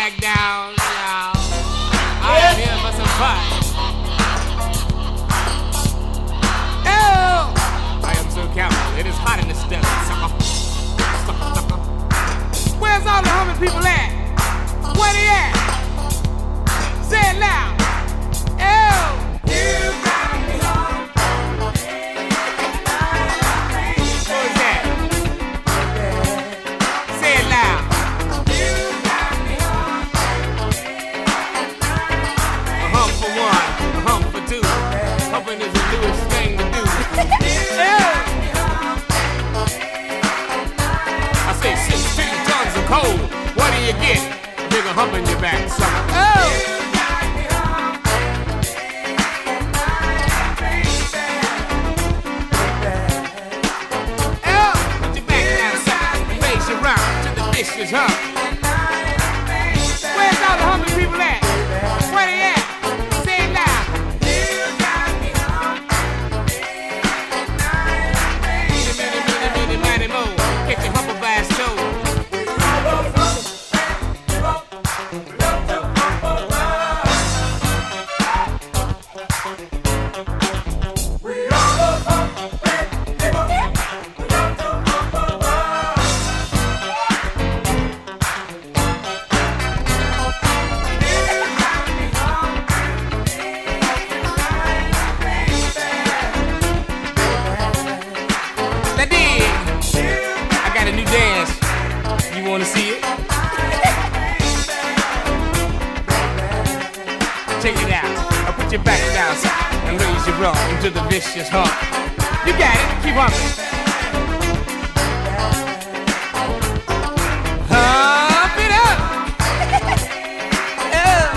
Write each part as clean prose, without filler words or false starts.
back down, y'all. I am here for some fun. Oh, I am so careful. It is hot in this desert, sucker. Sucker, sucker. Where's all the humming people at? Where they at? Say it loud. Oh, you got me home. Who's that? Say it loud. You got me home. A hump for one, a hump for two. Humping is the newest thing to do. I say 16 tons of coal. What do you get? A bigger hump in your back, sucker. Oh! Vicious hump. Where's all the humping people at? Where they at? Say it loud. You got me humping. Mighty mo. Get your humper by his toe. Want to see it? Check it out. I'll put your back down and raise your rump into the vicious hump. You got it. Keep humping. Hump it up. Oh.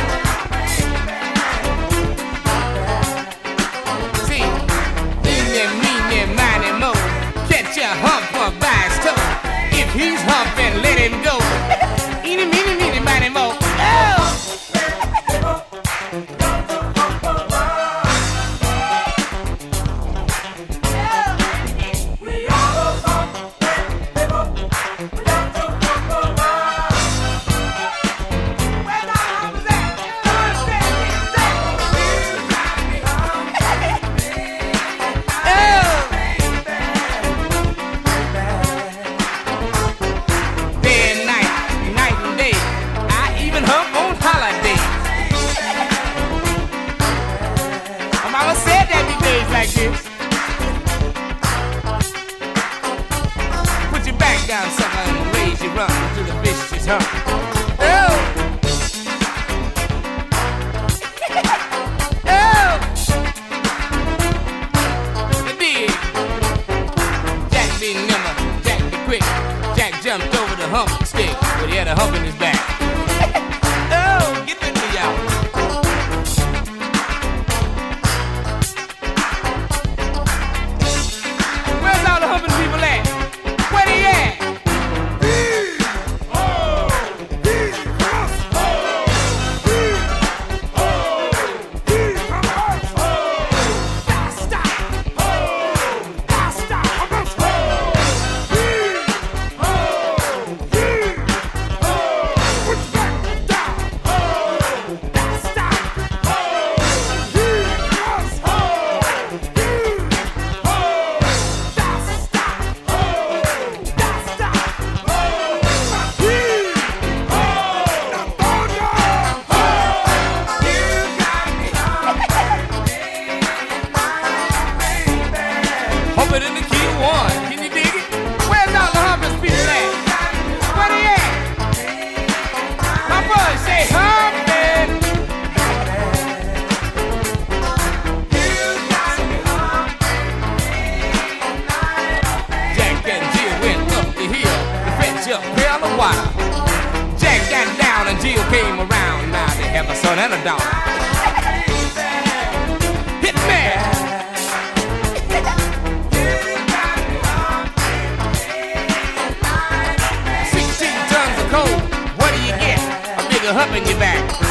See, mean, mighty mo. Catch a humper by his toe. If he's humping, let him go. Eeny, meeny, miny, mo. Oh! Like this. Put your back down, sucker, and raise your rump to the vicious hump. Oh! Oh! The dig. Jack be nimble, Jack be quick. Jack jumped over the hump stick, but he had a hump in his back. Oh, get with me, y'all. Humping in the key of one. Can you dig it? Where's all the humpers people at? Where they at? My boy say humping. Jack and Jill went up the hill to fetch up pail of water. Jack got down and Jill came around. Now they have a son and a daughter. Hit me. 16 tons of coal. What do you get? A bigger hump in your back.